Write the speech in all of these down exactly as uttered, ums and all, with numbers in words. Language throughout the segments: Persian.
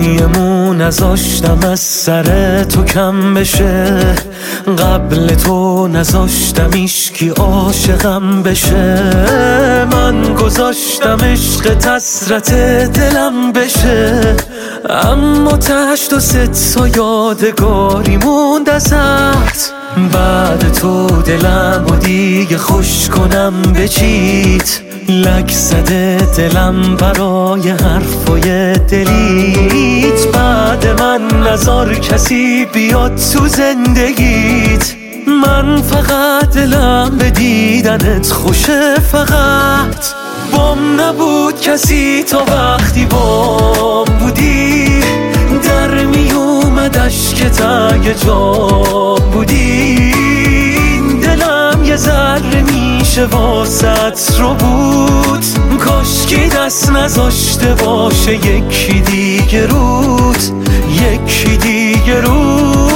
گریمو نذاشتم از سر تو کم بشه، قبل تو نذاشتم ایشکی عاشقم بشه. من گذاشتم عشق حسرت دلم بشه، اما تشت و ست تا یادگاری موند ازت. بعد تو دلم و دیگه خوش کنم به چیت، لک زده دلم برای حرفای دلیت. بعد من نذار کسی بیاد تو زندگیت، من فقط دلم به دیدنت خوشه. فقط بام نبود کسی تا وقتی بام بودی، در می اومد اشکت اگه جام بودی. دلم یه ذره میشه واسط رو بود، کاشکی دست نذاشته باشه یکی دیگه رود، یکی دیگه رود.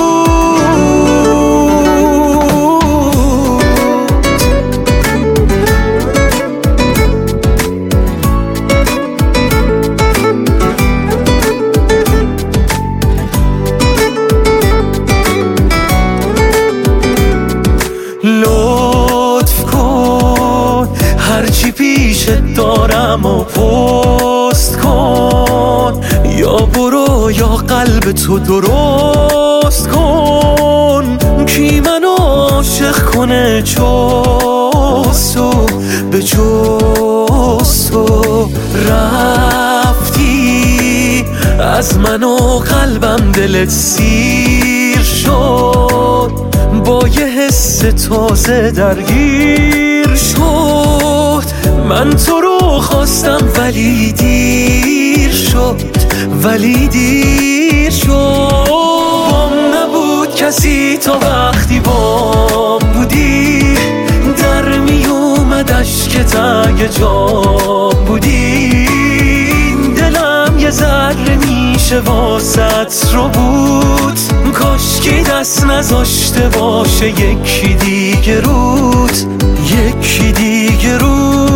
لطف کن هرچی پیشت دارم و پست کن، یا برو یا قلب تو درست کن. کی منو عاشق کنه جستو به جستو؟ رفتی از من و قلبم دلت سیر شد، با یه حس تازه درگیر شد. من تو رو خواستم ولی دیر شد، ولی دیر شد. بام نبود کسی تا وقتی بام بودی، در می اومد اشکت اگه جام بودی. دلم یه ذره میشه واسط رو بود، کاشکی دست نذاشته باشه یکی دیگه رود، یکی دیگه رود.